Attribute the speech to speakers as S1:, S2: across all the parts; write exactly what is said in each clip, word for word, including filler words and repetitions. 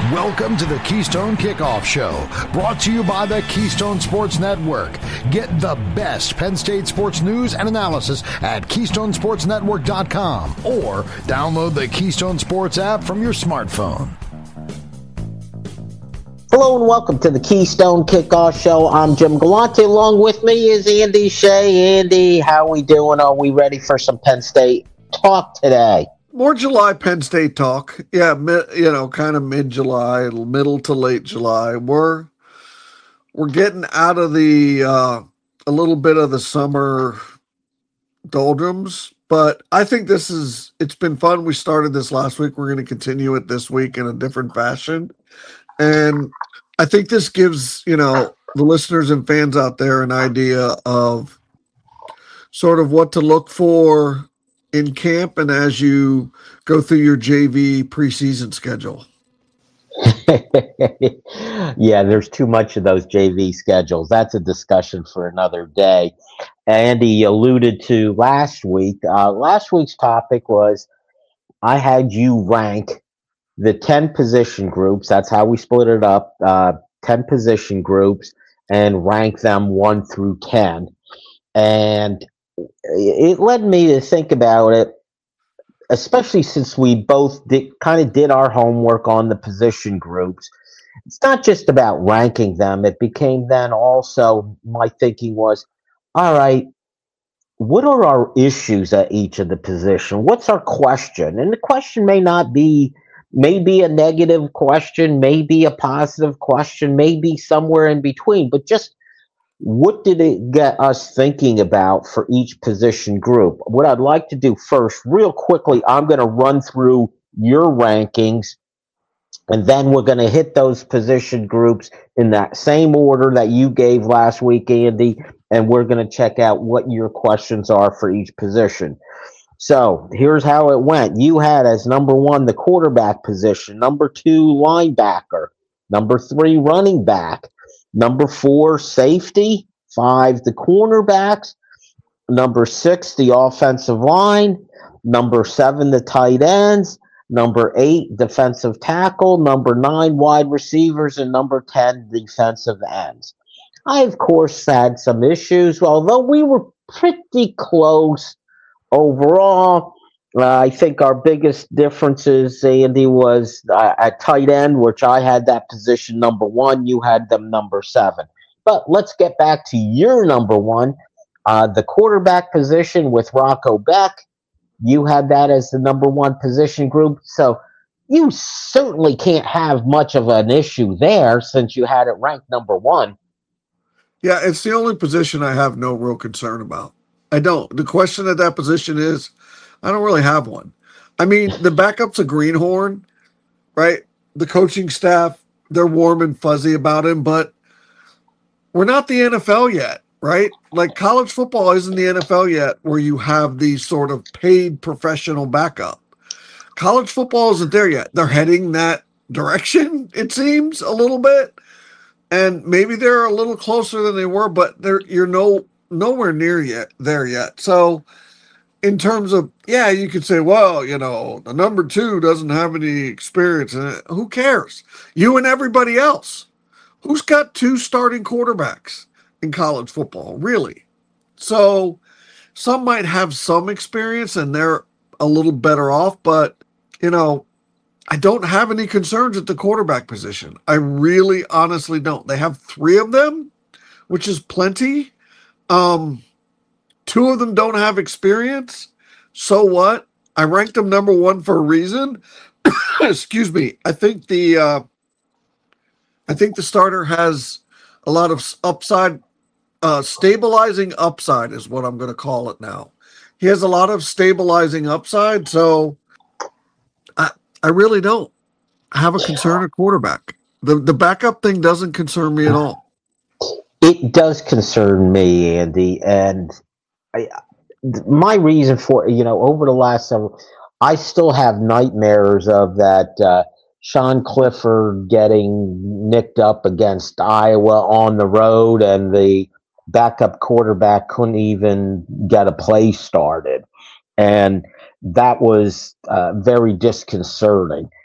S1: Welcome to the Keystone Kickoff Show, brought to you by the Keystone Sports Network. Get the best Penn State sports news and analysis at keystone sports network dot com or download the Keystone Sports app from your smartphone.
S2: Hello and welcome to the Keystone Kickoff Show. I'm Jim Galante. Along with me is Andy Shea. Andy, how we doing? Are we ready for some Penn State talk today?
S3: More July Penn State talk. Yeah, mi- you know, kind of mid-July, middle to late July. We're we're getting out of the uh, a little bit of the summer doldrums, but I think this is it's been fun. We started this last week. We're going to continue it this week in a different fashion. And I think this gives, you know, the listeners and fans out there an idea of sort of what to look for in camp and as you go through your J V preseason schedule.
S2: Yeah, there's too much of those J V schedules. That's a discussion for another day. Andy alluded to last week. Uh, last week's topic was I had you rank the ten position groups. That's how we split it up, uh, ten position groups, and rank them one through ten. And it led me to think about it, especially since we both did, kind of did our homework on the position groups. It's not just about ranking them. It became then also, my thinking was, all right, what are our issues at each of the position? What's our question? And the question may not be, maybe a negative question, maybe a positive question, maybe somewhere in between, but just what did it get us thinking about for each position group? What I'd like to do first, real quickly, I'm going to run through your rankings, and then we're going to hit those position groups in that same order that you gave last week, Andy, and we're going to check out what your questions are for each position. So here's how it went. You had as number one the quarterback position, number two linebacker, number three running back, number four, safety. Five, the cornerbacks. Number six, the offensive line. Number seven, the tight ends. Number eight, defensive tackle. Number nine, wide receivers. And number ten, defensive ends. I, of course, had some issues, although we were pretty close overall. Uh, I think our biggest differences, Andy, was uh, at tight end, which I had that position number one. You had them number seven. But let's get back to your number one, uh, the quarterback position with Rocco Beck. You had that as the number one position group. So you certainly can't have much of an issue there since you had it ranked number one.
S3: Yeah, it's the only position I have no real concern about. I don't. The question at that position is, I don't really have one. I mean, the backup's a greenhorn, right? The coaching staff, they're warm and fuzzy about him, but we're not the N F L yet, right? Like college football isn't the N F L yet where you have these sort of paid professional backup. College football isn't there yet. They're heading that direction, it seems, a little bit. And maybe they're a little closer than they were, but they're you're no nowhere near yet there yet. So in terms of, yeah, you could say, well, you know, the number two doesn't have any experience in it. Who cares? You and everybody else. Who's got two starting quarterbacks in college football, really? So some might have some experience and they're a little better off, but, you know, I don't have any concerns at the quarterback position. I really honestly don't. They have three of them, which is plenty. Um, two of them don't have experience. So what? I ranked them number one for a reason. Excuse me. I think the uh, I think the starter has a lot of upside, uh, stabilizing upside is what I'm going to call it now. He has a lot of stabilizing upside, so I I really don't have a concern at quarterback. The the backup thing doesn't concern me at all.
S2: It does concern me, Andy, and I, my reason for, you know, over the last several, I still have nightmares of that uh, Sean Clifford getting nicked up against Iowa on the road, and the backup quarterback couldn't even get a play started. And that was uh, very disconcerting.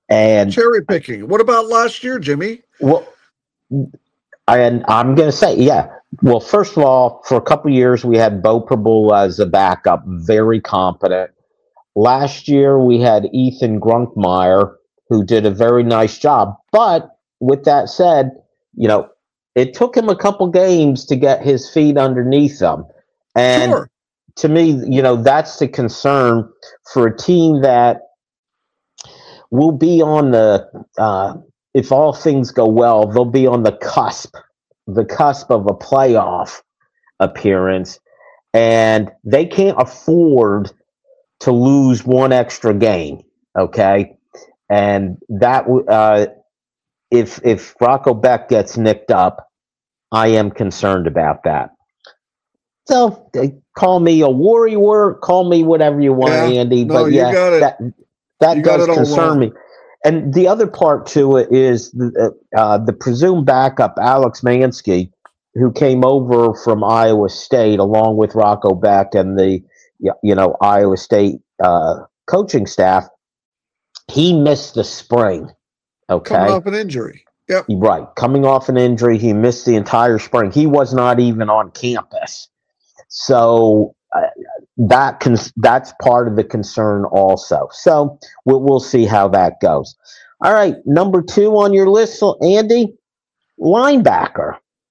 S2: And
S3: cherry picking. What about last year, Jimmy?
S2: Well, I, I'm going to say, yeah. Well, first of all, for a couple of years, we had Bo Prabul as a backup, very competent. Last year, we had Ethan Grunkmeyer, who did a very nice job. But with that said, you know, it took him a couple games to get his feet underneath him. And
S3: sure.
S2: to me, you know, that's the concern for a team that will be on the, uh, if all things go well, they'll be on the cusp, the cusp of a playoff appearance. And they can't afford to lose one extra game, okay? And that, uh, if if Rocco Beck gets nicked up, I am concerned about that. So call me a warrior, call me whatever you want,
S3: yeah,
S2: Andy.
S3: No,
S2: but yeah, that that does concern me. And the other part to it is the, uh, the presumed backup, Alex Mansky, who came over from Iowa State along with Rocco Beck and the you know Iowa State uh, coaching staff. He missed the spring. Okay,
S3: coming off an injury. Yep,
S2: right. Coming off an injury, he missed the entire spring. He was not even on campus. So uh, that cons- that's part of the concern also. So we'll, we'll see how that goes. All right, number two on your list, so Andy, linebacker.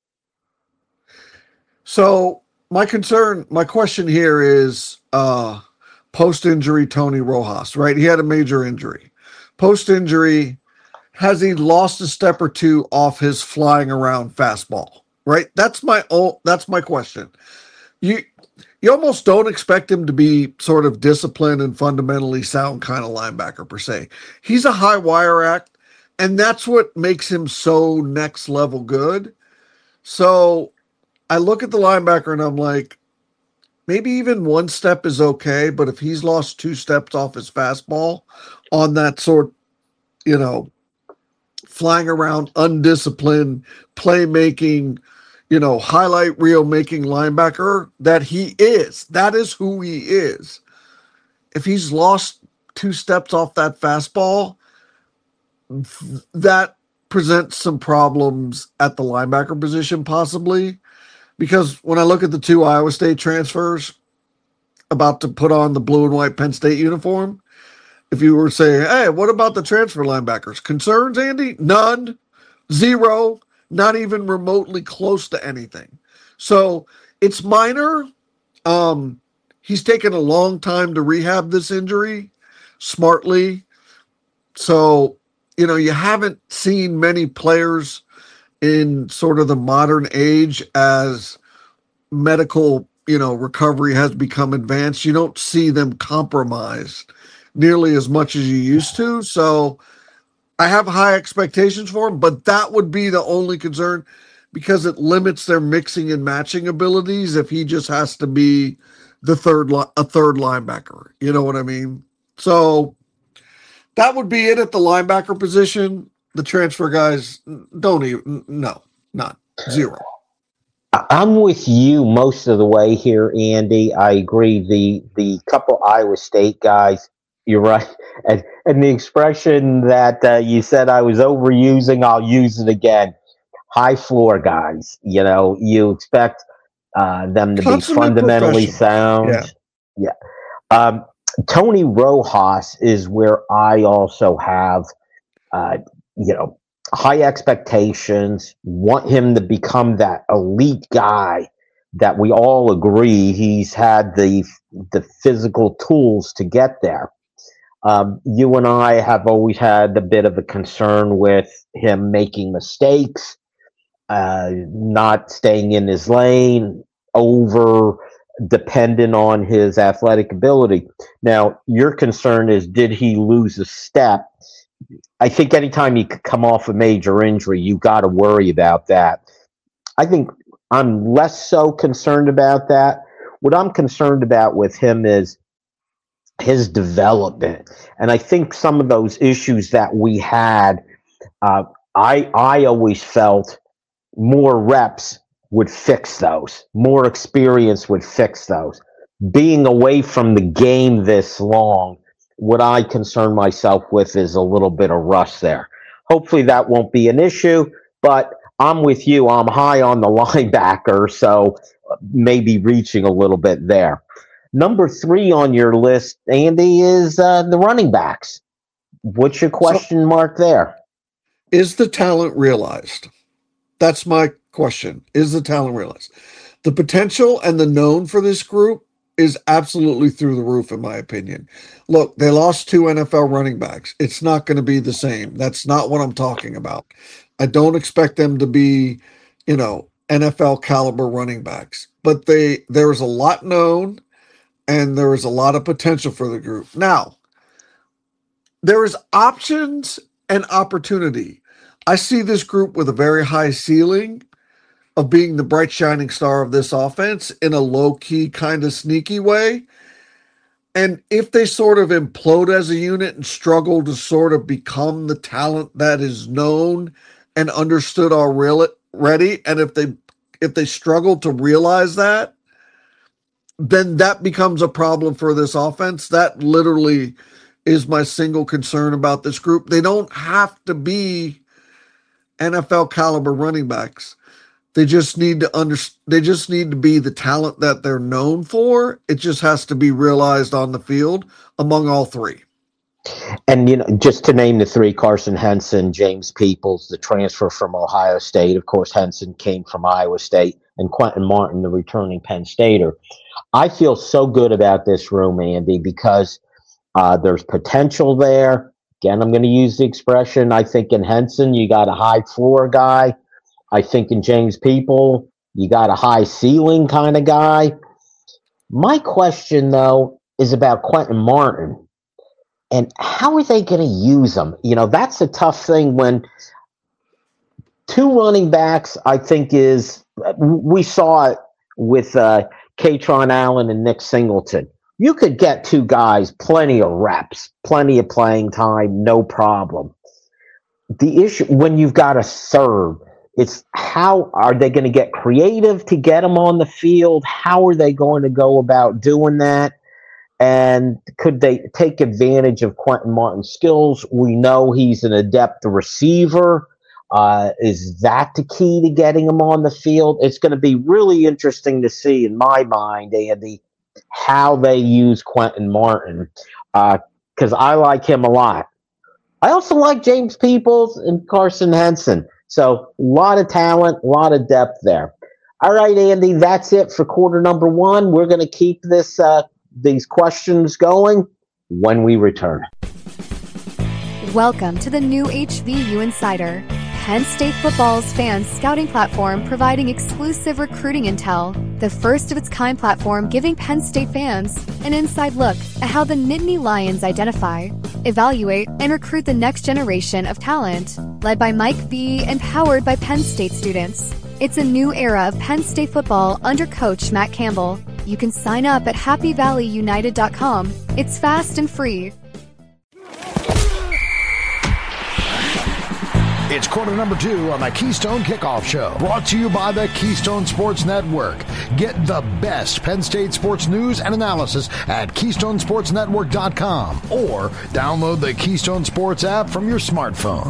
S3: So my concern, my question here is uh, post-injury Tony Rojas, right? He had a major injury. Post-injury, has he lost a step or two off his flying around fastball, right? That's my own, that's my question. You you almost don't expect him to be sort of disciplined and fundamentally sound kind of linebacker per se. He's a high wire act, and that's what makes him so next level good. So I look at the linebacker and I'm like, maybe even one step is okay, but if he's lost two steps off his fastball on that sort, you know, flying around, undisciplined, playmaking, you know, highlight reel making linebacker that he is. That is who he is. If he's lost two steps off that fastball, that presents some problems at the linebacker position possibly. Because when I look at the two Iowa State transfers about to put on the blue and white Penn State uniform, if you were saying, hey, what about the transfer linebackers? Concerns, Andy? None. Zero. Not even remotely close to anything. So it's minor. Um, he's taken a long time to rehab this injury smartly. So, you know, you haven't seen many players in sort of the modern age as medical, you know, recovery has become advanced. You don't see them compromised nearly as much as you used to. So I have high expectations for him, but that would be the only concern because it limits their mixing and matching abilities if he just has to be the third li- a third linebacker. You know what I mean? So that would be it at the linebacker position. The transfer guys don't even, no, not zero.
S2: I'm with you most of the way here, Andy. I agree. The the couple Iowa State guys, you're right. And, and the expression that uh, you said I was overusing, I'll use it again. High floor guys. You know, you expect uh, them to Consummate be fundamentally sound.
S3: Yeah.
S2: yeah. Um, Tony Rojas is where I also have, uh, you know, high expectations, want him to become that elite guy that we all agree he's had the the physical tools to get there. Um, you and I have always had a bit of a concern with him making mistakes, uh, not staying in his lane, over dependent on his athletic ability. Now, your concern is, did he lose a step? I think anytime you could come off a major injury, you got to worry about that. I think I'm less so concerned about that. What I'm concerned about with him is his development. And I think some of those issues that we had, uh, I I always felt more reps would fix those. More experience would fix those. Being away from the game this long what I concern myself with is a little bit of rust there. Hopefully that won't be an issue, but I'm with you. I'm high on the linebacker, so maybe reaching a little bit there. Number three on your list, Andy, is uh, the running backs. What's your question so, mark there?
S3: Is the talent realized? That's my question. Is the talent realized? The potential and the known for this group is absolutely through the roof, in my opinion. Look, they lost two N F L running backs. It's not going to be the same. That's not what I'm talking about. I don't expect them to be, you know, N F L caliber running backs, but they there is a lot known and there is a lot of potential for the group. Now, there is options and opportunity. I see this group with a very high ceiling of being the bright shining star of this offense in a low-key kind of sneaky way. And if they sort of implode as a unit and struggle to sort of become the talent that is known and understood already, and if they if they struggle to realize that, then that becomes a problem for this offense. That literally is my single concern about this group. They don't have to be N F L caliber running backs. They just need to under, they just need to be the talent that they're known for. It just has to be realized on the field among all three.
S2: And, you know, just to name the three, Carson Henson, James Peoples, the transfer from Ohio State. Of course, Henson came from Iowa State, and Quentin Martin, the returning Penn Stater. I feel so good about this room, Andy, because uh, there's potential there. Again, I'm going to use the expression, I think in Henson, you got a high floor guy. I think in James People, you got a high ceiling kind of guy. My question, though, is about Quentin Martin. And how are they going to use him? You know, that's a tough thing when two running backs, I think, is – we saw it with uh, Katron Allen and Nick Singleton. You could get two guys plenty of reps, plenty of playing time, no problem. The issue, when you've got to serve, it's how are they going to get creative to get them on the field? How are they going to go about doing that? And could they take advantage of Quentin Martin's skills? We know he's an adept receiver. Uh, is that the key to getting him on the field? It's going to be really interesting to see, in my mind, Andy, how they use Quentin Martin, because uh, I like him a lot. I also like James Peoples and Carson Henson. So a lot of talent, a lot of depth there. All right, Andy, that's it for quarter number one. We're going to keep this uh, these questions going when we return.
S4: Welcome to the new H V U Insider, Penn State football's fan scouting platform providing exclusive recruiting intel, the first of its kind platform giving Penn State fans an inside look at how the Nittany Lions identify, evaluate, and recruit the next generation of talent, led by Mike V and powered by Penn State students. It's a new era of Penn State football under Coach Matt Campbell. You can sign up at happy valley united dot com. It's fast and free.
S1: It's quarter number two on the Keystone Kickoff Show, brought to you by the Keystone Sports Network. Get the best Penn State sports news and analysis at keystone sports network dot com or download the Keystone Sports app from your smartphone.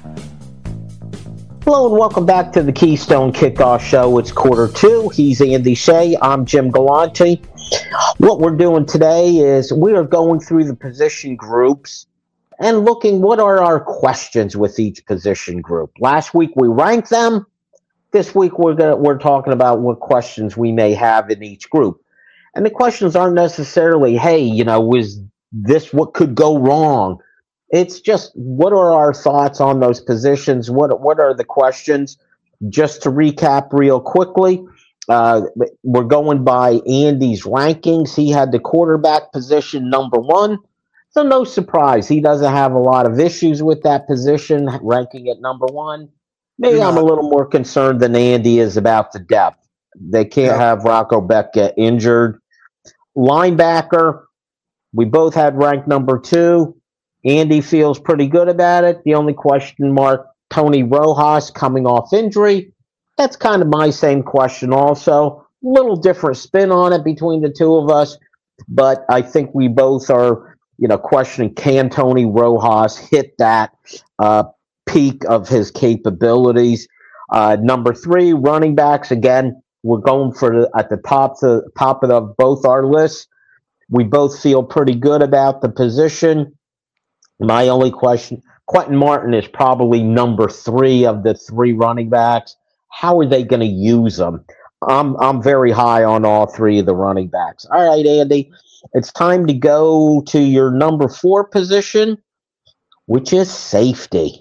S2: Hello and welcome back to the Keystone Kickoff Show. It's quarter two. He's Andy Shea. I'm Jim Galante. What we're doing today is we are going through the position groups and looking what are our questions with each position group. Last week we ranked them. This week we're gonna, we're talking about what questions we may have in each group. And the questions aren't necessarily, hey, you know, was this what could go wrong? It's just what are our thoughts on those positions? What what are the questions? Just to recap real quickly, uh, we're going by Andy's rankings. He had the quarterback position number one. So no surprise, he doesn't have a lot of issues with that position, ranking at number one. Maybe yeah. I'm a little more concerned than Andy is about the depth. They can't yeah. have Rocco Beck get injured. Linebacker, we both had ranked number two. Andy feels pretty good about it. The only question mark, Tony Rojas coming off injury. That's kind of my same question also. A little different spin on it between the two of us, but I think we both are you know, questioning, can Tony Rojas hit that uh, peak of his capabilities? Uh, number three, running backs. Again, we're going for the, at the top, the top of the, both our lists. We both feel pretty good about the position. My only question, Quentin Martin is probably number three of the three running backs. How are they going to use them? I'm I'm very high on all three of the running backs. All right, Andy, it's time to go to your number four position, which is safety.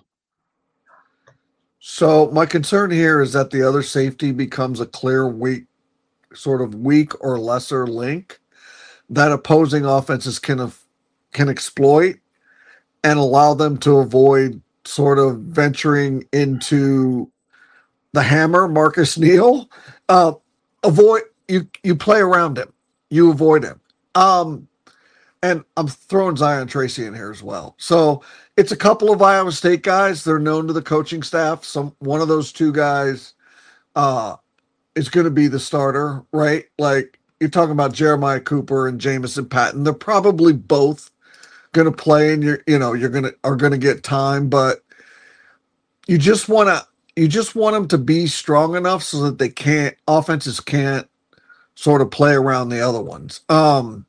S3: So my concern here is that the other safety becomes a clear weak, sort of weak or lesser link that opposing offenses can can exploit and allow them to avoid sort of venturing into the hammer, Marcus Neal. Uh, avoid you you play around him, you avoid him. Um, and I'm throwing Zion Tracy in here as well. So it's a couple of Iowa State guys. They're known to the coaching staff. Some one of those two guys uh, is going to be the starter, right? Like you're talking about Jeremiah Cooper and Jamison Patton. They're probably both going to play, and you're you know you're gonna are going to get time, but you just want to you just want them to be strong enough so that they can't offenses can't sort of play around the other ones. Um,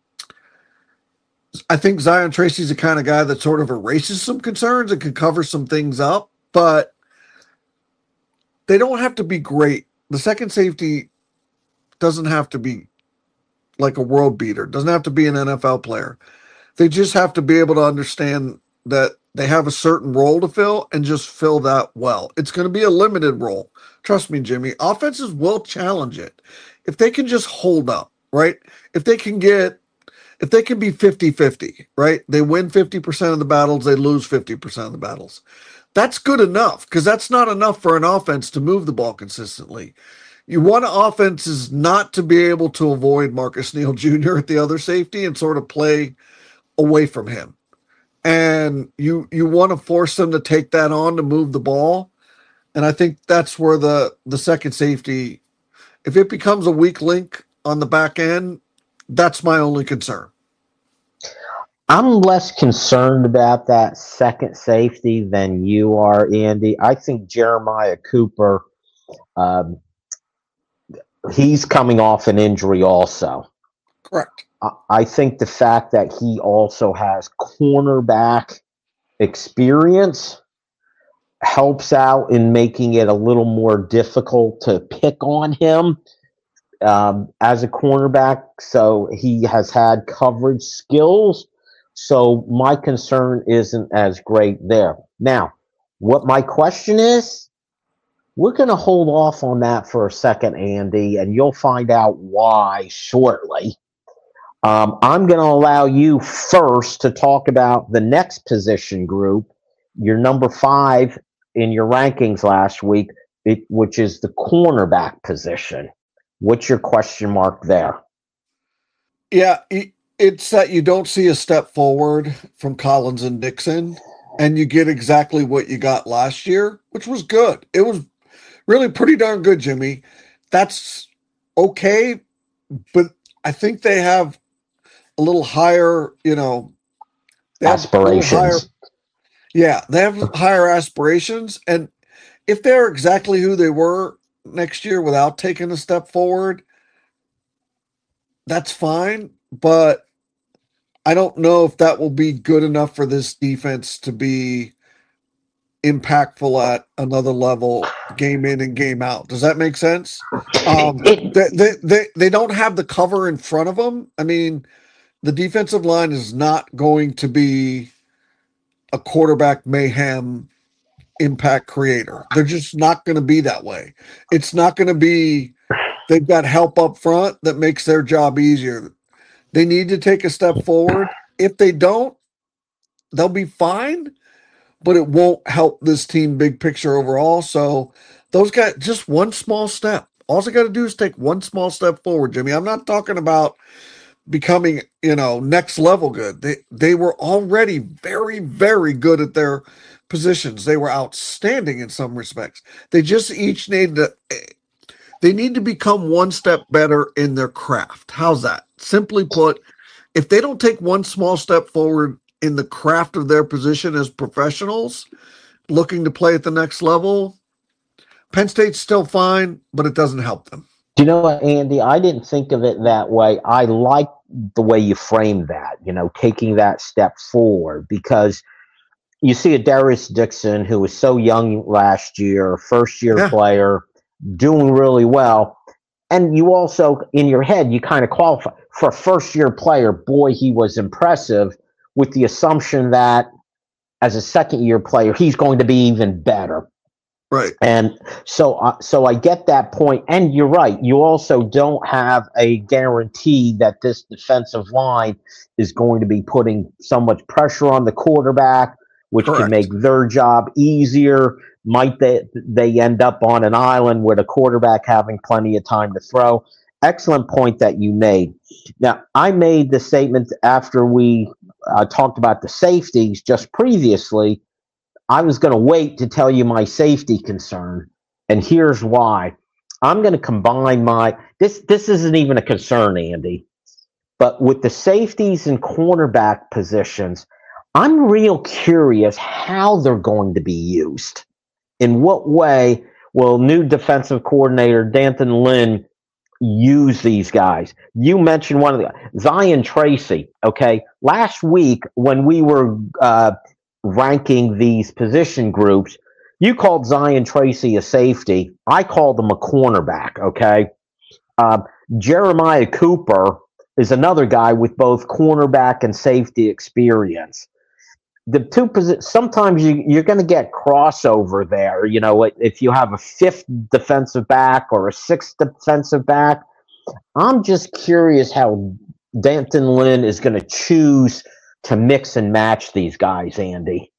S3: I think Zion Tracy's the kind of guy that sort of erases some concerns and can cover some things up, but they don't have to be great. The second safety doesn't have to be like a world beater, doesn't have to be an N F L player. They just have to be able to understand that they have a certain role to fill and just fill that well. It's going to be a limited role. Trust me, Jimmy. Offenses will challenge it. If they can just hold up, right? If they can get, if they can be fifty-fifty, right? They win fifty percent of the battles, they lose fifty percent of the battles. That's good enough because that's not enough for an offense to move the ball consistently. You want offenses not to be able to avoid Marcus Neal Junior at the other safety and sort of play away from him. And you you want to force them to take that on to move the ball. And I think that's where the, the second safety, if it becomes a weak link on the back end, that's my only concern.
S2: I'm less concerned about that second safety than you are, Andy. I think Jeremiah Cooper, um, he's coming off an injury also.
S3: Correct.
S2: I think the fact that he also has cornerback experience helps out in making it a little more difficult to pick on him um, as a cornerback. So he has had coverage skills. So my concern isn't as great there. Now, what my question is, we're going to hold off on that for a second, Andy, and you'll find out why shortly. Um, I'm going to allow you first to talk about the next position group, your number five in your rankings last week, it, which is the cornerback position. What's your question mark there?
S3: Yeah, it's that you don't see a step forward from Collins and Dixon, and you get exactly what you got last year, which was good. It was really pretty darn good, Jimmy. That's okay, but I think they have a little higher, you know,
S2: aspirations.
S3: Higher, yeah, they have higher aspirations. And if they're exactly who they were next year without taking a step forward, that's fine. But I don't know if that will be good enough for this defense to be impactful at another level, game in and game out. Does that make sense? Um, they, they, they, they don't have the cover in front of them. I mean, the defensive line is not going to be a quarterback mayhem impact creator. They're just not going to be that way. It's not going to be, they've got help up front that makes their job easier. They need to take a step forward. If they don't, they'll be fine, but it won't help this team big picture overall. So those guys, just one small step. All they got to do is take one small step forward, Jimmy. I'm not talking about becoming, you know, next level good. They they were already very, very good at their positions. They were outstanding in some respects. They just each need to they need to become one step better in their craft. How's that? Simply put, if they don't take one small step forward in the craft of their position as professionals looking to play at the next level, Penn State's still fine, but it doesn't help them.
S2: Do you know what, Andy? I didn't think of it that way. I like the way you framed that, you know, taking that step forward, because you see a Darius Dixon who was so young last year, first year
S3: Yeah.
S2: player, doing really well. And you also, in your head, you kind of qualify for a first year player. Boy, he was impressive, with the assumption that as a second year player, he's going to be even better.
S3: Right.
S2: And so, uh, so I get that point. And you're right. You also don't have a guarantee that this defensive line is going to be putting so much pressure on the quarterback, which
S3: Correct.
S2: can make their job easier. Might they, they end up on an island with a quarterback having plenty of time to throw? Excellent point that you made. Now, I made the statement after we uh, talked about the safeties just previously. I was going to wait to tell you my safety concern, and here's why. I'm going to combine my this. This isn't even a concern, Andy, but with the safeties and cornerback positions, I'm real curious how they're going to be used. In what way will new defensive coordinator D'Anton Lynn use these guys? You mentioned one of the Zion Tracy. Okay, last week when we were uh, ranking these position groups, you called Zion Tracy a safety. I called him a cornerback. Okay, uh, Jeremiah Cooper is another guy with both cornerback and safety experience. The two positions, sometimes you, you're going to get crossover there. You know, if you have a fifth defensive back or a sixth defensive back, I'm just curious how D'Anton Lynn is going to choose to mix and match these guys, Andy.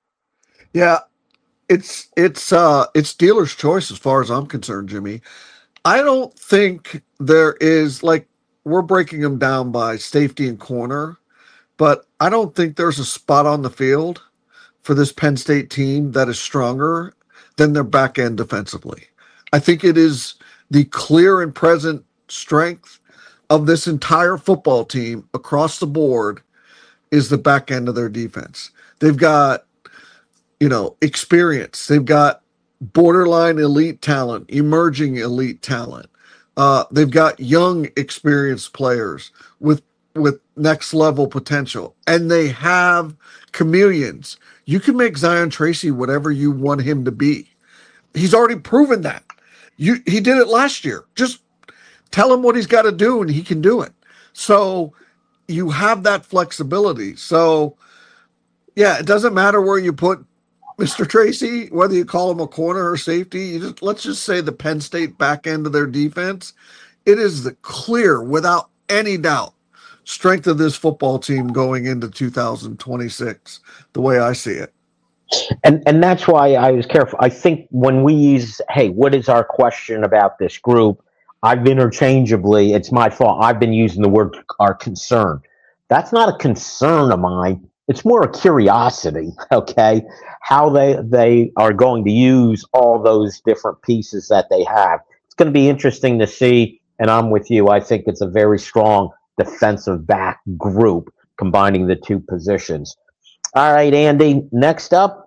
S3: Yeah, it's it's uh it's dealer's choice as far as I'm concerned, Jimmy. I don't think there is, like, we're breaking them down by safety and corner, but I don't think there's a spot on the field for this Penn State team that is stronger than their back end defensively. I think it is the clear and present strength of this entire football team across the board is the back end of their defense. They've got, you know, experience. They've got borderline elite talent, emerging elite talent. Uh, they've got young, experienced players with with next level potential, and they have chameleons. You can make Zion Tracy whatever you want him to be. He's already proven that. You he did it last year. Just tell him what he's got to do, and he can do it. So you have that flexibility. So yeah, it doesn't matter where you put Mister Tracy, whether you call him a corner or safety. You just let's just say the Penn State back end of their defense. It is the clear, without any doubt, strength of this football team going into two thousand twenty-six, the way I see it.
S2: And and that's why I was careful. I think when we use, hey, what is our question about this group? I've interchangeably, it's my fault, I've been using the word our concern. That's not a concern of mine. It's more a curiosity, okay? How they they are going to use all those different pieces that they have. It's going to be interesting to see, and I'm with you. I think it's a very strong defensive back group combining the two positions. All right, Andy, next up,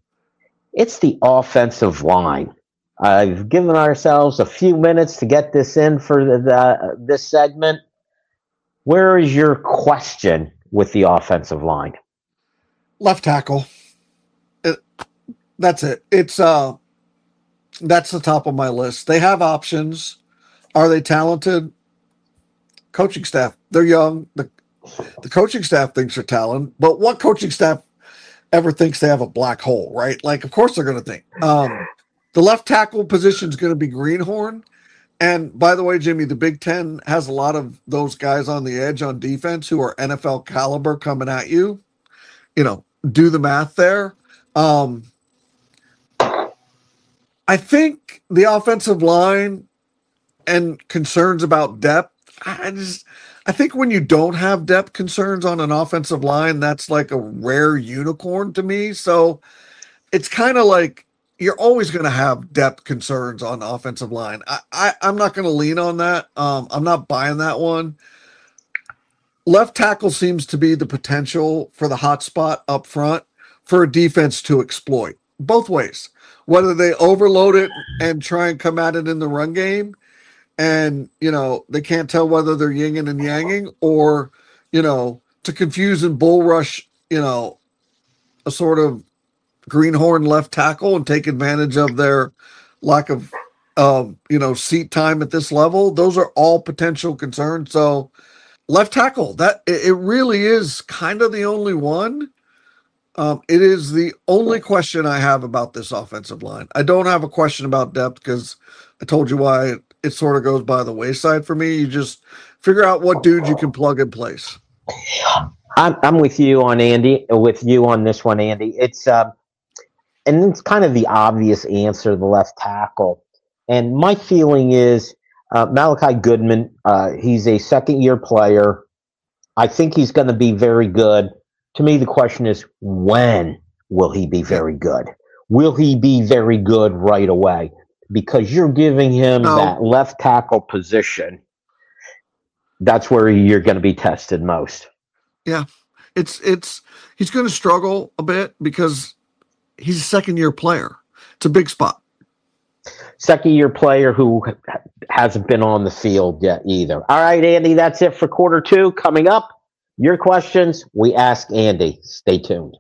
S2: it's the offensive line. I've given ourselves a few minutes to get this in for the, the this segment. Where is your question with the offensive line?
S3: Left tackle. It, that's it. It's uh that's the top of my list. They have options. Are they talented? Coaching staff. They're young. The the coaching staff thinks they're talented, but what coaching staff ever thinks they have a black hole, right? Like, of course they're going to think. Um, the left tackle position is going to be Greenhorn. And by the way, Jimmy, the Big Ten has a lot of those guys on the edge on defense who are N F L caliber coming at you. You know, do the math there. Um, I think the offensive line and concerns about depth, I just, I think when you don't have depth concerns on an offensive line, that's like a rare unicorn to me. So it's kind of like you're always going to have depth concerns on the offensive line. I, I, I'm not going to lean on that. Um, I'm not buying that one. left tackle seems to be the potential for the hot spot up front for a defense to exploit both ways, whether they overload it and try and come at it in the run game. And, you know, they can't tell whether they're yinging and yanging, or, you know, to confuse and bull rush, you know, a sort of greenhorn left tackle and take advantage of their lack of, um, you know, seat time at this level. Those are all potential concerns. So left tackle, that it really is kind of the only one. Um, it is the only question I have about this offensive line. I don't have a question about depth because I told you why it, it sort of goes by the wayside for me. You just figure out what dude you can plug in place.
S2: I'm I'm with you on Andy. With you on this one, Andy. It's uh, and it's kind of the obvious answer, the left tackle. And my feeling is uh, Malachi Goodman. Uh, he's a second-year player. I think he's going to be very good. To me, the question is, when will he be very good? Will he be very good right away? Because you're giving him no. that left tackle position. That's where you're going to be tested most.
S3: Yeah, it's it's he's going to struggle a bit because he's a second-year player. It's a big spot.
S2: Second-year player who hasn't been on the field yet either. All right, Andy, that's it for quarter two. Coming up, your questions, we ask Andy. Stay tuned.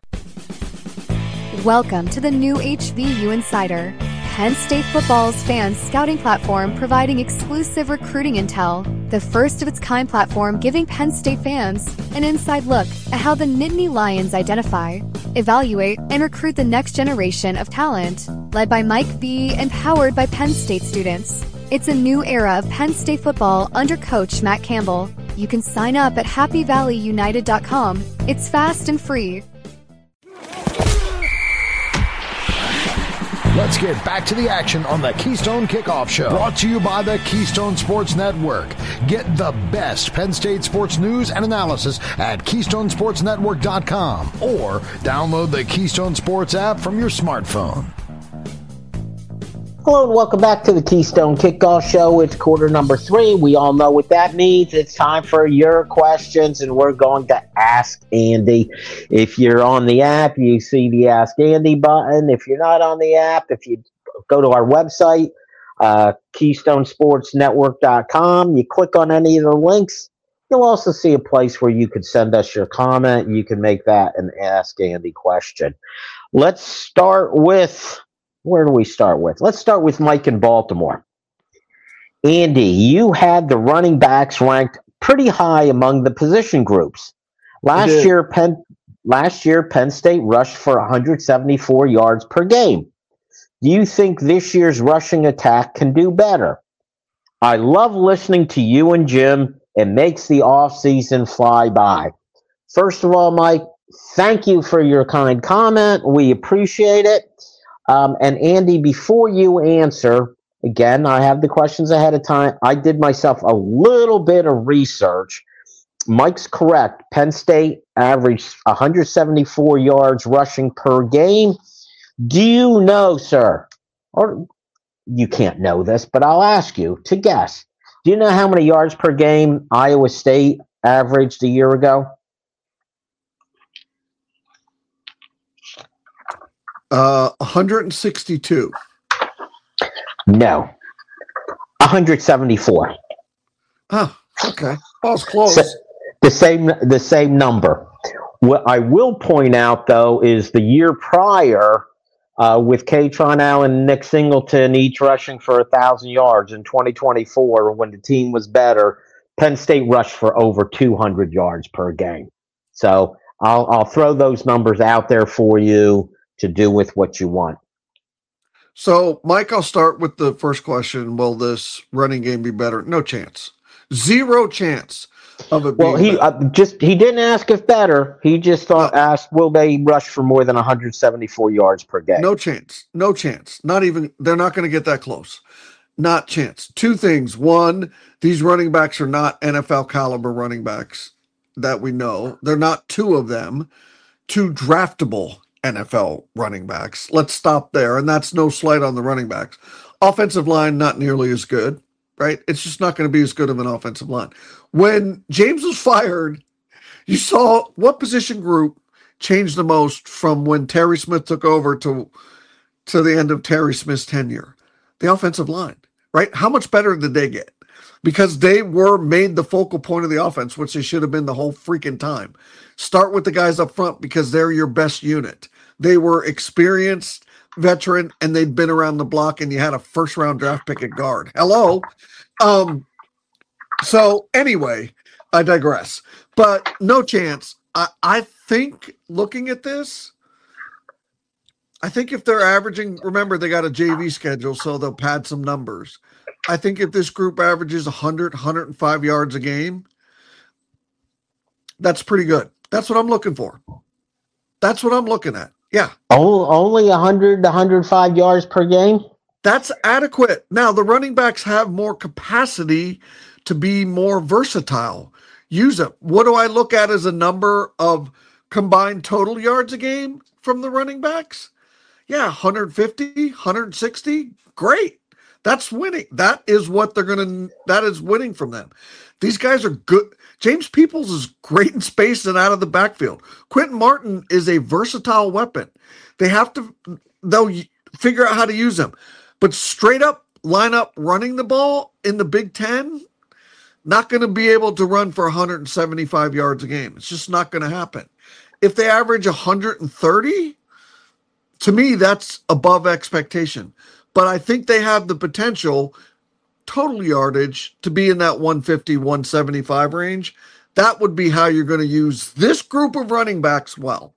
S4: Welcome to the new H V U Insider, Penn State football's fan scouting platform providing exclusive recruiting intel, the first of its kind platform giving Penn State fans an inside look at how the Nittany Lions identify, evaluate, and recruit the next generation of talent, led by Mike V and powered by Penn State students. It's a new era of Penn State football under Coach Matt Campbell. You can sign up at happy valley united dot com. It's fast and free.
S1: Let's get back to the action on the Keystone Kickoff Show. Brought to you by the Keystone Sports Network. Get the best Penn State sports news and analysis at keystone sports network dot com or download the Keystone Sports app from your smartphone.
S2: Hello and welcome back to the Keystone Kickoff Show. It's quarter number three. We all know what that means. It's time for your questions, and we're going to ask Andy. If you're on the app, you see the Ask Andy button. If you're not on the app, if you go to our website, uh, keystone sports network dot com, you click on any of the links, you'll also see a place where you could send us your comment. You can make that an Ask Andy question. Let's start with... Where do we start with? Let's start with Mike in Baltimore. Andy, you had the running backs ranked pretty high among the position groups. Last year, Penn last year Penn State rushed for one hundred seventy-four yards per game. Do you think this year's rushing attack can do better? I love listening to you and Jim. It makes the offseason fly by. First of all, Mike, thank you for your kind comment. We appreciate it. Um, and Andy, before you answer, again, I have the questions ahead of time. I did myself a little bit of research. Mike's correct. Penn State averaged one hundred seventy-four yards rushing per game. Do you know, sir, or you can't know this, but I'll ask you to guess. Do you know how many yards per game Iowa State averaged a year ago?
S3: Uh, one hundred sixty-two.
S2: No. one hundred seventy-four.
S3: Oh, okay. I was close.
S2: So, the same the same number. What I will point out, though, is the year prior, uh, with Katron Allen and Nick Singleton each rushing for one thousand yards in twenty twenty-four, when the team was better, Penn State rushed for over two hundred yards per game. So I'll I'll throw those numbers out there for you to do with what you want.
S3: So, Mike, I'll start with the first question. Will this running game be better? No chance. Zero chance of it
S2: well,
S3: being
S2: he uh, just he didn't ask if better. He just thought, no. asked, will they rush for more than one hundred seventy-four yards per game?
S3: No chance. No chance. Not even, they're not going to get that close. Not chance. Two things. One, these running backs are not N F L caliber running backs that we know. They're not two of them. Two draftable N F L running backs. Let's stop there. And that's no slight on the running backs. Offensive line, not nearly as good, right? It's just not going to be as good of an offensive line. When James was fired, You saw what position group changed the most from when Terry Smith took over to to the end of Terry Smith's tenure? The offensive line, right? How much better did they get? Because they were made the focal point of the offense, which they should have been the whole freaking time. Start with the guys up front because they're your best unit. They were experienced, veteran, and they'd been around the block, and you had a first-round draft pick at guard. Hello? Um, so anyway, I digress. But no chance. I, I think looking at this, I think if they're averaging, remember they got a J V schedule, so they'll pad some numbers. I think if this group averages one hundred, one hundred five yards a game, that's pretty good. That's what I'm looking for. That's what I'm looking at. Yeah.
S2: Only one hundred, one hundred five yards per game?
S3: That's adequate. Now, the running backs have more capacity to be more versatile. Use them. What do I look at as a number of combined total yards a game from the running backs? Yeah, one hundred fifty, one hundred sixty. Great. That's winning. That is what they're going to, that is winning from them. These guys are good. James Peoples is great in space and out of the backfield. Quentin Martin is a versatile weapon. They have to, they'll figure out how to use them. But straight up line up running the ball in the Big Ten, not going to be able to run for one hundred seventy-five yards a game. It's just not going to happen. If they average one hundred thirty, to me, that's above expectation. But I think they have the potential, total yardage, to be in that one fifty, one seventy-five range. That would be how you're going to use this group of running backs well.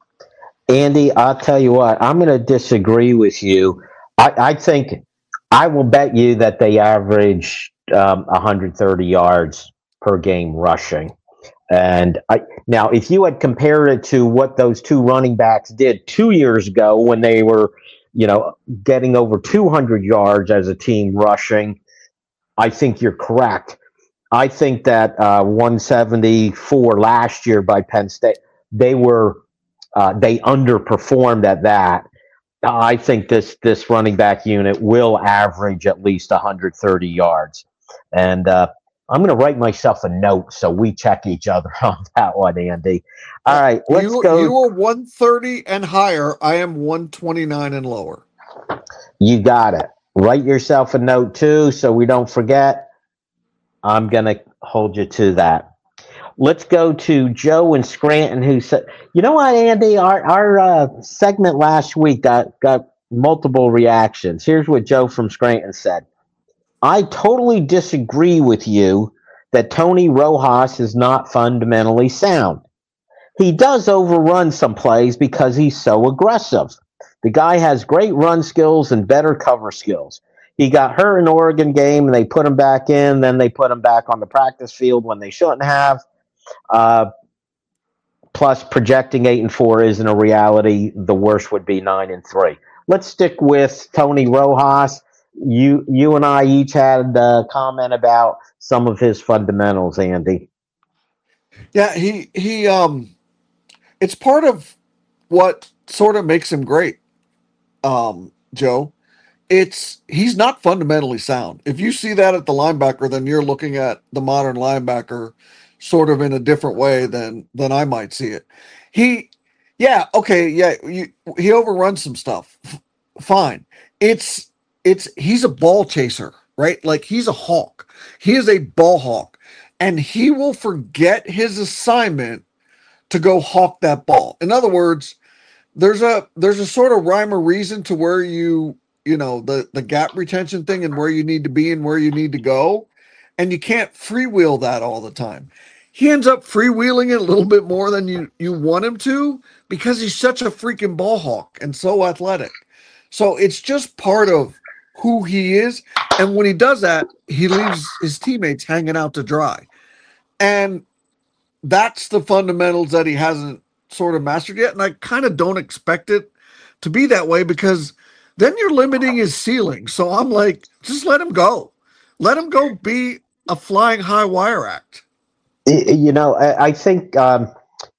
S2: Andy, I'll tell you what, I'm going to disagree with you. I, I think I will bet you that they average um, one hundred thirty yards per game rushing. And I, now, if you had compared it to what those two running backs did two years ago when they were, you know, getting over two hundred yards as a team rushing, I think you're correct. I think that uh, one seventy-four last year by Penn State, they were uh, they underperformed at that. I think this this running back unit will average at least one hundred thirty yards, and uh, I'm going to write myself a note so we check each other on that one, Andy. All right, let's
S3: you,
S2: go.
S3: You are one thirty and higher. I am one twenty-nine and lower.
S2: You got it. Write yourself a note too so we don't forget. I'm going to hold you to that. Let's go to Joe in Scranton, who said, you know what, Andy, our, our uh, segment last week got, got multiple reactions. Here's what Joe from Scranton said. I totally disagree with you that Tony Rojas is not fundamentally sound. He does overrun some plays because he's so aggressive. The guy has great run skills and better cover skills. He got hurt in the Oregon game, and they put him back in. Then they put him back on the practice field when they shouldn't have. Uh, plus, projecting eight and four isn't a reality. The worst would be nine and three. Let's stick with Tony Rojas. You, you and I each had a comment about some of his fundamentals, Andy.
S3: Yeah, he he. Um, it's part of what sort of makes him great, um, Joe. It's he's not fundamentally sound. If you see that at the linebacker, then you're looking at the modern linebacker sort of in a different way than than I might see it. He, yeah, okay, yeah, you, he overruns some stuff. Fine. It's it's he's a ball chaser, right? Like he's a hawk. He is a ball hawk, and he will forget his assignment to go hawk that ball. In other words, there's a there's a sort of rhyme or reason to where you you know the the gap retention thing and where you need to be and where you need to go, and you can't freewheel that all the time. He ends up freewheeling it a little bit more than you you want him to because he's such a freaking ball hawk and so athletic. So it's just part of who he is, and when he does that, he leaves his teammates hanging out to dry, and that's the fundamentals that he hasn't sort of mastered yet. And I kind of don't expect it to be that way because then you're limiting his ceiling. So I'm like, just let him go. Let him go be a flying high wire act.
S2: You know, I think um,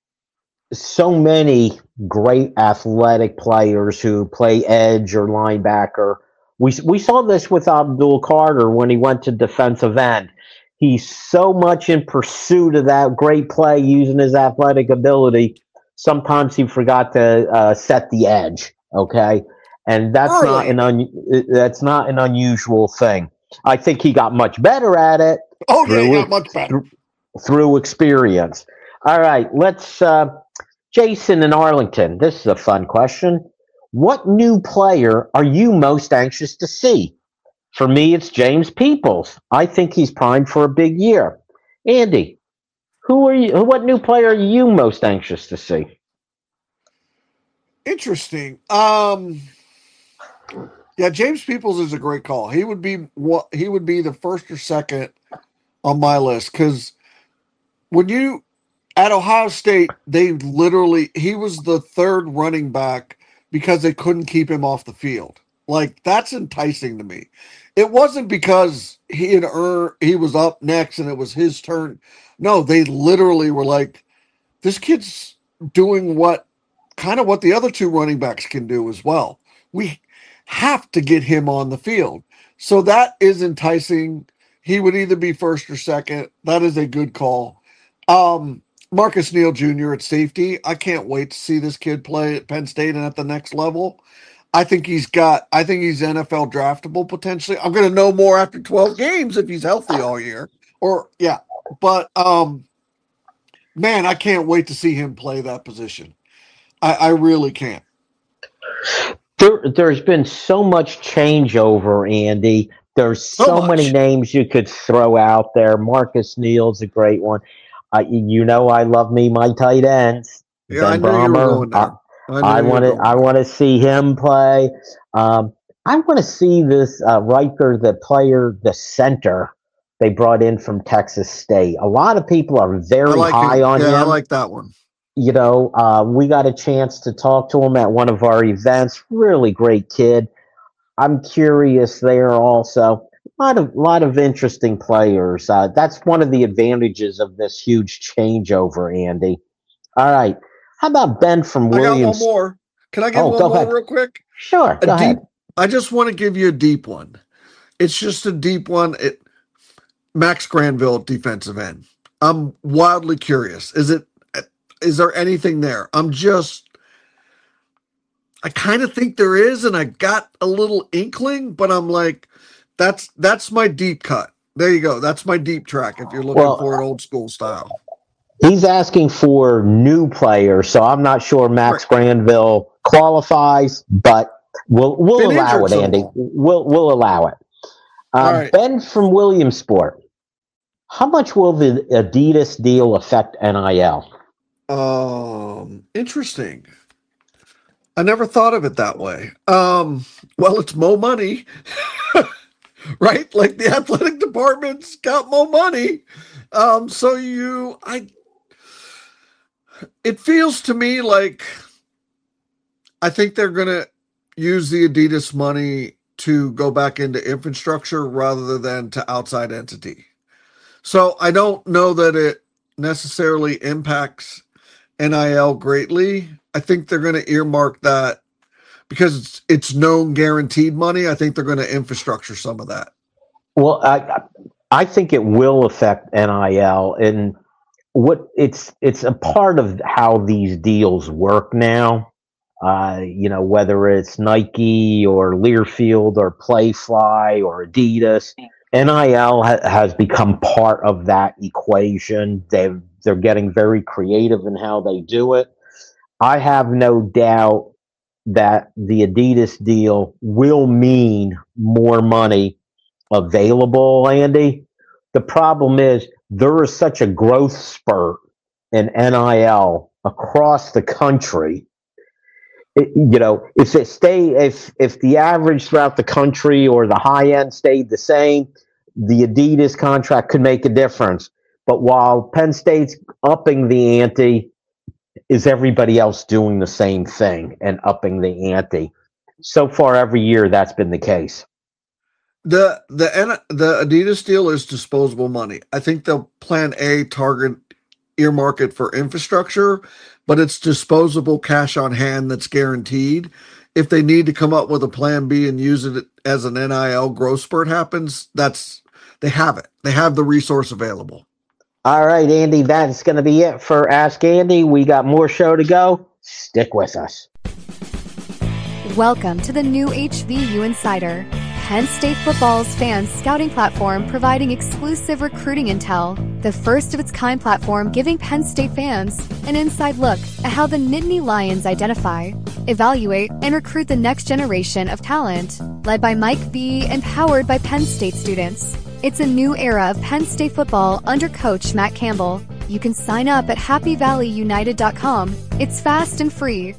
S2: so many great athletic players who play edge or linebacker. We we saw this with Abdul Carter when he went to defensive end. he's so much in pursuit of that great play using his athletic ability. Sometimes he forgot to uh, set the edge. Okay, and that's
S3: Early.
S2: not an un- that's not an unusual thing. I think he got much better at it.
S3: Oh yeah, he
S2: through,
S3: got much better
S2: through, through experience. All right, let's. Uh, Jason in Arlington. This is a fun question. What new player are you most anxious to see? For me, it's James Peoples. I think he's primed for a big year. Andy, who are you? What new player are you most anxious to see?
S3: Interesting. Um, yeah, James Peoples is a great call. He would be what he would be the first or second on my list because when you at Ohio State, they literally he was the third running back because they couldn't keep him off the field. Like that's enticing to me. It wasn't because he had earned, he was up next and it was his turn. No, they literally were like, this kid's doing what kind of what the other two running backs can do as well. We have to get him on the field. So that is enticing. He would either be first or second. That is a good call. Um, Marcus Neal Junior at safety. I can't wait to see this kid play at Penn State and at the next level. I think he's got, I think he's N F L draftable potentially. I'm going to know more after twelve games if he's healthy all year. Or, yeah. But, um, man, I can't wait to see him play that position. I, I really can't.
S2: There, there's been so much changeover, Andy. There's so,
S3: So much.
S2: many names you could throw out there. Marcus Neal's a great one. Uh, you know, I love me my tight ends.
S3: Yeah,
S2: Ben
S3: I knew you were
S2: Brahmer,
S3: going there.
S2: I want to. I want to see him play. Um, I want to see this uh, Riker, the player, the center they brought in from Texas State. A lot of people are very
S3: I like
S2: high
S3: him.
S2: on
S3: yeah,
S2: him.
S3: I like that one.
S2: You know, uh, we got a chance to talk to him at one of our events. Really great kid. I'm curious there also. A lot of lot of interesting players. Uh, that's one of the advantages of this huge changeover, Andy. All right. How about Ben from Williams?
S3: I got one more. Can I get
S2: Oh,
S3: one
S2: go
S3: more
S2: ahead.
S3: real quick?
S2: Sure.
S3: A
S2: Go
S3: deep.
S2: ahead.
S3: I just want to give you a deep one. It's just a deep one. It Max Granville, defensive end. I'm wildly curious. Is it? Is there anything there? I'm just. I kind of think there is, and I got a little inkling, but I'm like, that's that's my deep cut. There you go. That's my deep track. If you're looking
S2: Well,
S3: for an old school style.
S2: He's asking for new players, so I'm not sure Max
S3: Right.
S2: Granville qualifies, but we'll we'll
S3: Been
S2: allow it,
S3: injured so
S2: Andy.
S3: long.
S2: We'll we'll allow it. Um,
S3: All right.
S2: Ben from Williamsport. How much will the Adidas deal affect N I L?
S3: Um, interesting. I never thought of it that way. Um, well, it's more money, right? Like the athletic department's got more money. Um, so you, I, it feels to me like I think they're going to use the Adidas money to go back into infrastructure rather than to outside entity. So I don't know that it necessarily impacts N I L greatly. I think they're going to earmark that because it's, it's known guaranteed money. I think they're going to infrastructure some of that.
S2: Well, I I think it will affect N I L, and what it's it's a part of how these deals work now. Uh, you know, whether it's Nike or Learfield or Playfly or Adidas, N I L ha- has become part of that equation. They've they're getting very creative in how they do it. I have no doubt that the Adidas deal will mean more money available, Andy. The problem is there is such a growth spurt in N I L across the country. It, you know, if it stay, if if the average throughout the country or the high end stayed the same, the Adidas contract could make a difference. But while Penn State's upping the ante, is everybody else doing the same thing and upping the ante? So far, every year that's been the case.
S3: The the the Adidas deal is disposable money. I think they'll plan A target earmark it for infrastructure, but it's disposable cash on hand that's guaranteed. If they need to come up with a plan B and use it as an N I L growth spurt happens, that's they have it. They have the resource available.
S2: All right, Andy, that's going to be it for Ask Andy. We got more show to go. Stick with us.
S4: Welcome to the new H V U Insider, Penn State football's fan scouting platform providing exclusive recruiting intel, the first of its kind platform giving Penn State fans an inside look at how the Nittany Lions identify, evaluate, and recruit the next generation of talent, led by Mike V and powered by Penn State students. It's a new era of Penn State football under Coach Matt Campbell. You can sign up at happy valley united dot com. It's fast and free.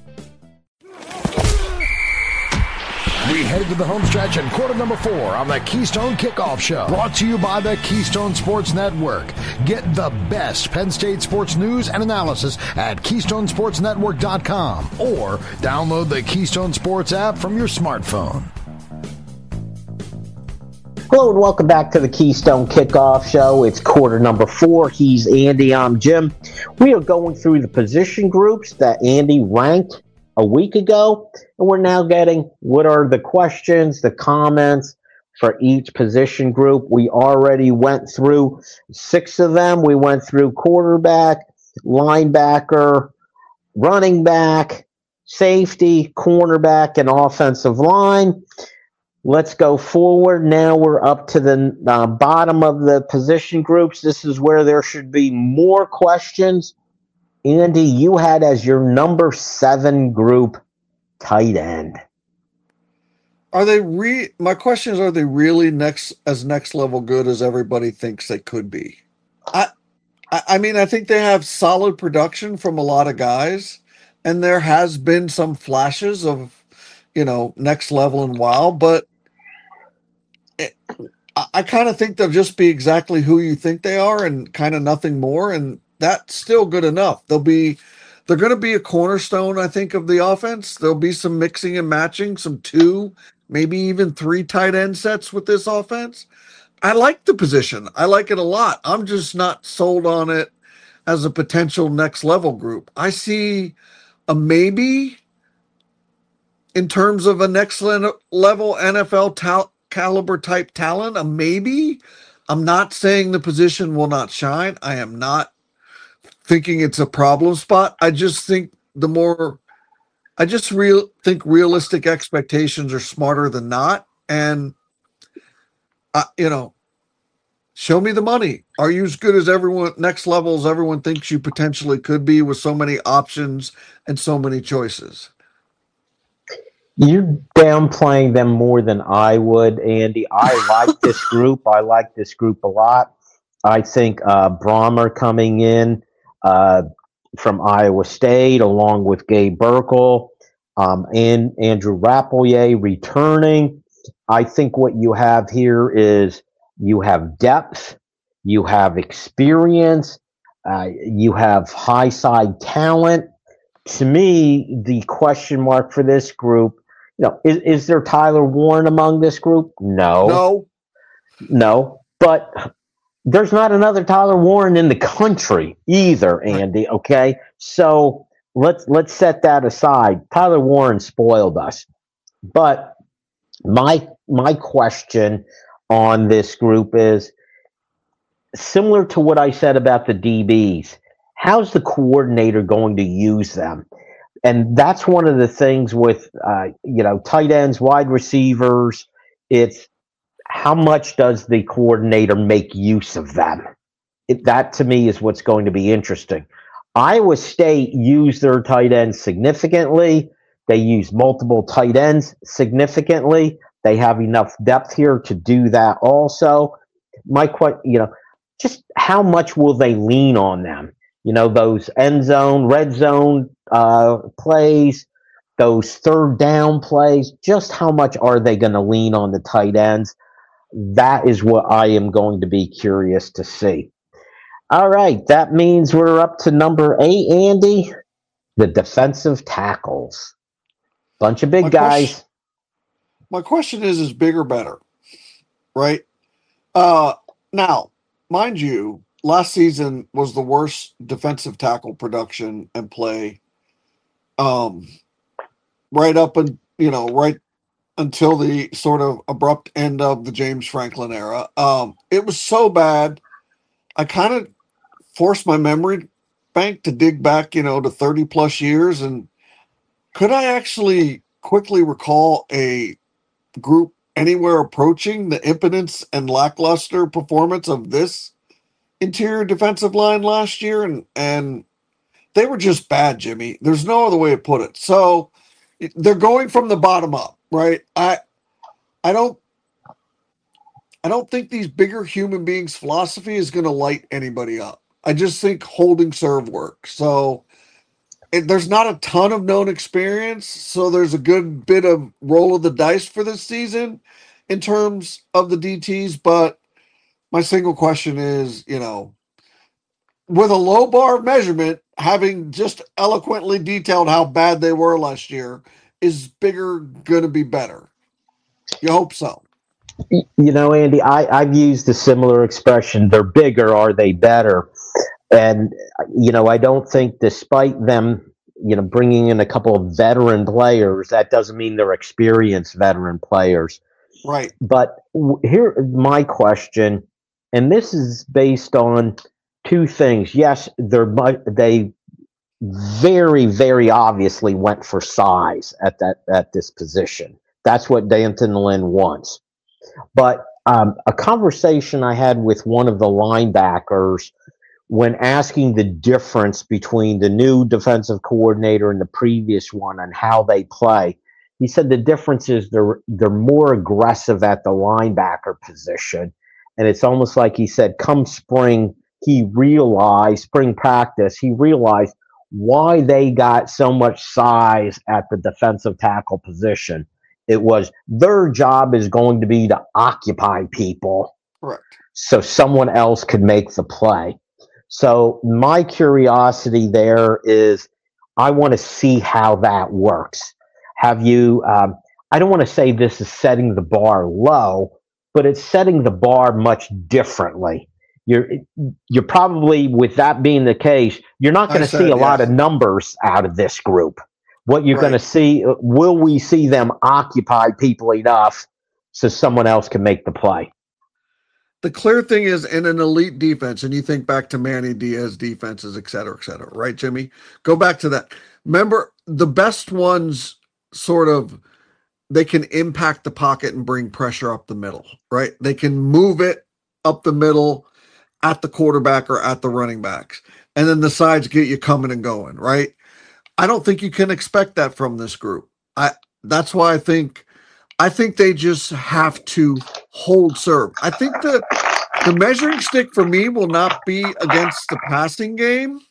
S1: We head to the home stretch and quarter number four on the Keystone Kickoff Show. Brought to you by the Keystone Sports Network. Get the best Penn State sports news and analysis at keystone sports network dot com or download the Keystone Sports app from your smartphone.
S2: Hello and welcome back to the Keystone Kickoff Show. It's quarter number four. He's Andy. I'm Jim. We are going through the position groups that Andy ranked a week ago, and we're now getting what are the questions, the comments for each position group. We already went through six of them. We went through quarterback, linebacker, running back, safety, cornerback, and offensive line. Let's go forward. Now we're up to the uh, bottom of the position groups. This is where there should be more questions. Andy, you had as your number seven group tight end.
S3: Are they re? My question is: are they really next as next level good as everybody thinks they could be? I, I, I mean, I think they have solid production from a lot of guys, and there has been some flashes of, you know, next level and wow. But it, I, I kind of think they'll just be exactly who you think they are, and kind of nothing more. And that's still good enough. They'll be, they're going to be a cornerstone, I think, of the offense. There'll be some mixing and matching, some two, maybe even three tight end sets with this offense. I like the position. I like it a lot. I'm just not sold on it as a potential next level group. I see a maybe in terms of a next level N F L tal- caliber type talent, a maybe. I'm not saying the position will not shine. I am not thinking it's a problem spot. I just think the more, I just real think realistic expectations are smarter than not. And, uh, you know, show me the money. Are you as good as everyone, next level as everyone thinks you potentially could be with so many options and so many choices?
S2: You're downplaying them more than I would, Andy. I like this group. I like this group a lot. I think uh, Brahmer coming in uh, from Iowa State, along with Gabe Burkle, um, and Andrew Rappleyea returning. I think what you have here is you have depth, you have experience, uh, you have high side talent. To me, the question mark for this group, you know, is, is there Tyler Warren among this group? No.
S3: No.
S2: No. But there's not another Tyler Warren in the country either, Andy, okay? So let's let's set that aside. Tyler Warren spoiled us. But my my question on this group is similar to what I said about the D Bs. How's the coordinator going to use them? And that's one of the things with, uh, you know, tight ends, wide receivers. It's how much does the coordinator make use of them? It, that, to me, is what's going to be interesting. Iowa State used their tight ends significantly. They use multiple tight ends significantly. They have enough depth here to do that also. My question, you know, just how much will they lean on them? You know, those end zone, red zone uh, plays, those third down plays, just how much are they going to lean on the tight ends? That is what I am going to be curious to see. All right, that means we're up to number eight, Andy, the defensive tackles. Bunch of big
S3: my
S2: guys.
S3: Question, my question is, is bigger better, right? Uh, now, mind you, last season was the worst defensive tackle production and play, um, right up and you know right until the sort of abrupt end of the James Franklin era. Um, it was so bad. I kind of forced my memory bank to dig back, you know, to thirty plus years. And could I actually quickly recall a group anywhere approaching the impotence and lackluster performance of this interior defensive line last year? And, and they were just bad, Jimmy. There's no other way to put it. So they're going from the bottom up, right? I, I don't, I don't think these bigger human beings philosophy is going to light anybody up. I just think holding serve works. So it, there's not a ton of known experience. So there's a good bit of roll of the dice for this season in terms of the D Ts. But my single question is, you know, with a low bar of measurement, having just eloquently detailed how bad they were last year, is bigger going to be better? You hope so.
S2: You know, Andy, I, I've used a similar expression. They're bigger, are they better? And, you know, I don't think despite them, you know, bringing in a couple of veteran players, that doesn't mean they're experienced veteran players.
S3: Right.
S2: But w- here, my question, and this is based on two things. Yes, they're they very, very obviously went for size at that at this position. That's what D'Anton Lynn wants. But um, a conversation I had with one of the linebackers when asking the difference between the new defensive coordinator and the previous one and how they play, he said the difference is they're they're more aggressive at the linebacker position. And it's almost like he said, come spring, he realized, spring practice, he realized why they got so much size at the defensive tackle position. It was their job is going to be to occupy people.
S3: Correct.
S2: So someone else could make the play. So my curiosity there is I want to see how that works. Have you, um, I don't want to say this is setting the bar low, but it's setting the bar much differently. You're, you're probably, with that being the case, you're not going to see a
S3: yes.
S2: lot of numbers out of this group. What you're
S3: Right.
S2: going to see, will we see them occupy people enough so someone else can make the play?
S3: The clear thing is in an elite defense, and you think back to Manny Diaz defenses, et cetera, et cetera, right, Jimmy? Go back to that. Remember, the best ones sort of, they can impact the pocket and bring pressure up the middle, right? They can move it up the middle at the quarterback or at the running backs. And then the sides get you coming and going, right? I don't think you can expect that from this group. I that's why I think I think they just have to hold serve. I think the the measuring stick for me will not be against the passing game.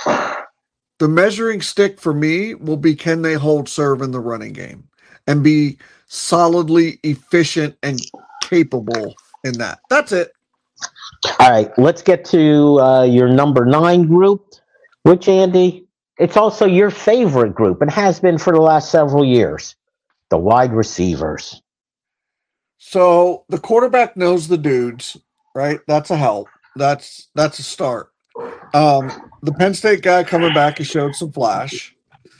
S3: The measuring stick for me will be, can they hold serve in the running game and be solidly efficient and capable in that. That's it.
S2: All right, let's get to uh, your number nine group, which, Andy, it's also your favorite group and has been for the last several years, the wide receivers.
S3: So the quarterback knows the dudes, right? That's a help. That's that's a start. Um, the Penn State guy coming back has showed some flash.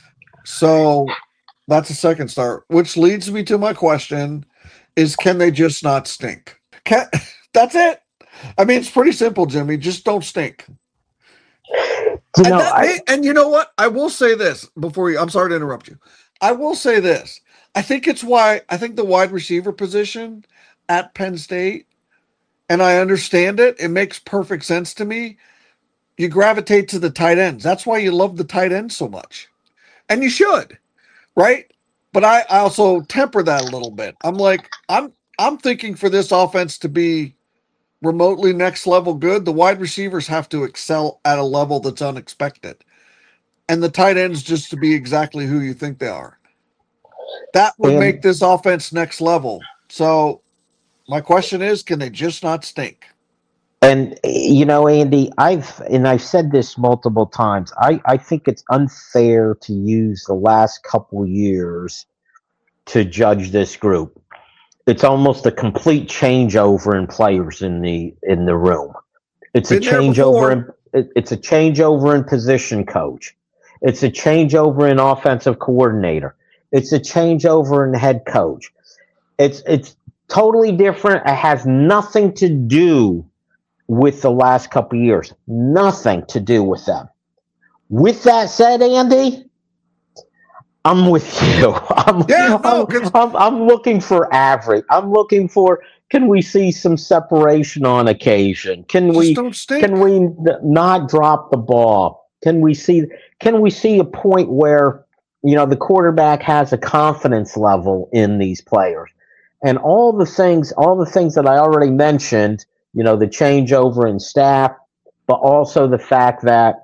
S3: So that's a second start, which leads me to my question is, can they just not stink? Can, that's it. I mean, it's pretty simple, Jimmy. Just don't stink.
S2: You
S3: and,
S2: know,
S3: that,
S2: I,
S3: and you know what? I will say this before you, I'm sorry to interrupt you. I will say this. I think it's why I think the wide receiver position at Penn State, and I understand it. It makes perfect sense to me. You gravitate to the tight ends. That's why you love the tight end so much. And you should, right? But I, I also temper that a little bit. I'm like, I'm I'm thinking for this offense to be remotely next level good, the wide receivers have to excel at a level that's unexpected. And the tight ends just to be exactly who you think they are. That would
S2: and,
S3: make this offense next level. So my question is, can they just not stink?
S2: And, you know, Andy, I've, and I've said this multiple times, I, I think it's unfair to use the last couple years to judge this group. It's almost a complete changeover in players in the in the room. It's a changeover in it's a changeover in position coach. It's a changeover in offensive coordinator. It's a changeover in head coach. It's it's totally different. It has nothing to do with the last couple of years. Nothing to do with them. With that said, Andy, I'm with you. I'm,
S3: yeah, no,
S2: I'm, I'm, I'm looking for average. I'm looking for, can we see some separation on occasion? Can we can we n- not drop the ball? Can we see can we see a point where, you know, the quarterback has a confidence level in these players? And all the things, all the things that I already mentioned, you know, the changeover in staff, but also the fact that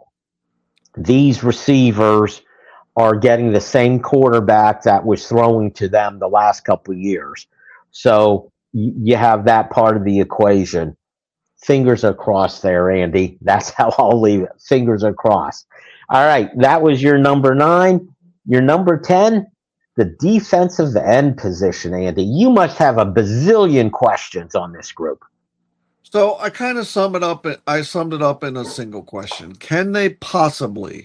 S2: these receivers are getting the same quarterback that was throwing to them the last couple of years. So y- you have that part of the equation. Fingers are crossed there, Andy. That's how I'll leave it. Fingers are crossed. All right, that was your number nine. Your number ten, the defensive end position, Andy. You must have a bazillion questions on this group.
S3: So I kind of sum it up. I summed it up in a single question. Can they possibly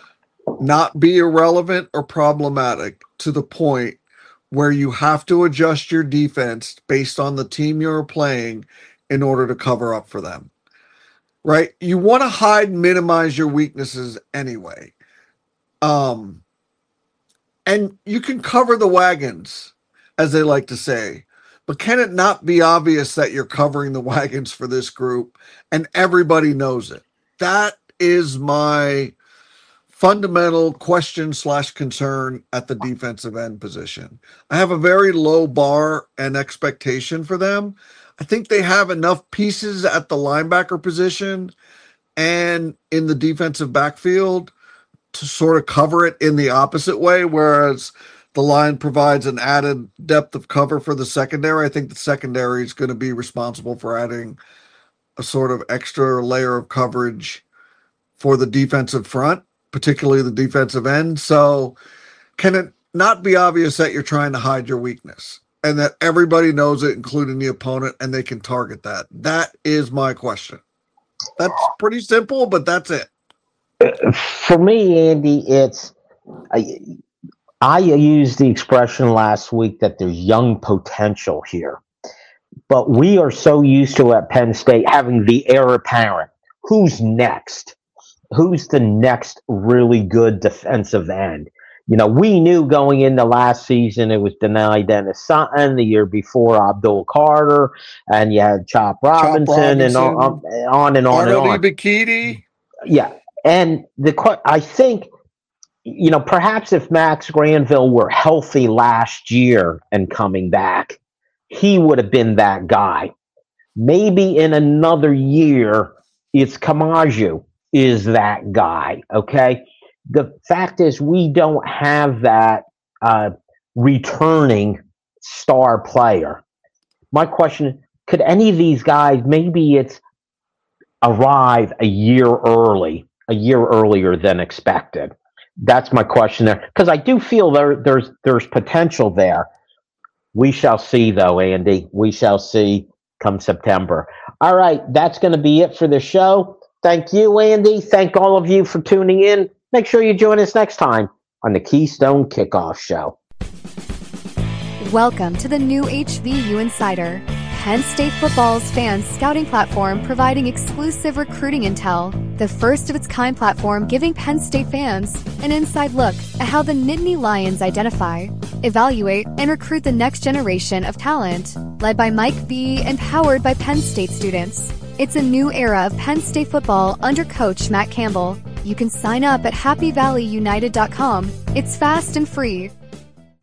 S3: not be irrelevant or problematic to the point where you have to adjust your defense based on the team you're playing in order to cover up for them? Right? You want to hide and minimize your weaknesses anyway. Um, and you can cover the wagons, as they like to say. But can it not be obvious that you're covering the wagons for this group and everybody knows it? That is my fundamental question slash concern at the defensive end position. I have a very low bar and expectation for them. I think they have enough pieces at the linebacker position and in the defensive backfield to sort of cover it in the opposite way, whereas the line provides an added depth of cover for the secondary. I think the secondary is going to be responsible for adding a sort of extra layer of coverage for the defensive front, particularly the defensive end. So can it not be obvious that you're trying to hide your weakness and that everybody knows it, including the opponent, and they can target that? That is my question. That's pretty simple, but that's it.
S2: For me, Andy, it's... I, I used the expression last week that there's young potential here. But we are so used to at Penn State having the heir apparent. Who's next? Who's the next really good defensive end? You know, we knew going into last season it was Denai Dennis Sutton, the year before Abdul Carter, and you had Chop Robinson, Chop Robinson and on, on and on and on.
S3: Bikini.
S2: Yeah, and the I think, you know, perhaps if Max Granville were healthy last year and coming back, he would have been that guy. Maybe in another year, it's Kamaju is that guy, okay? The fact is we don't have that uh, returning star player. My question, could any of these guys, maybe it's arrive a year early, a year earlier than expected? That's my question there, because I do feel there there's there's potential there. We shall see, though, Andy. We shall see come September. All right, that's going to be it for the show. Thank you, Andy. Thank all of you for tuning in. Make sure you join us next time on the Keystone Kickoff Show.
S4: Welcome to the new H V U Insider, Penn State football's fan scouting platform providing exclusive recruiting intel, the first of its kind platform giving Penn State fans an inside look at how the Nittany Lions identify, evaluate, and recruit the next generation of talent, led by Mike V and powered by Penn State students. It's a new era of Penn State football under Coach Matt Campbell. You can sign up at happy valley united dot com. It's fast and free.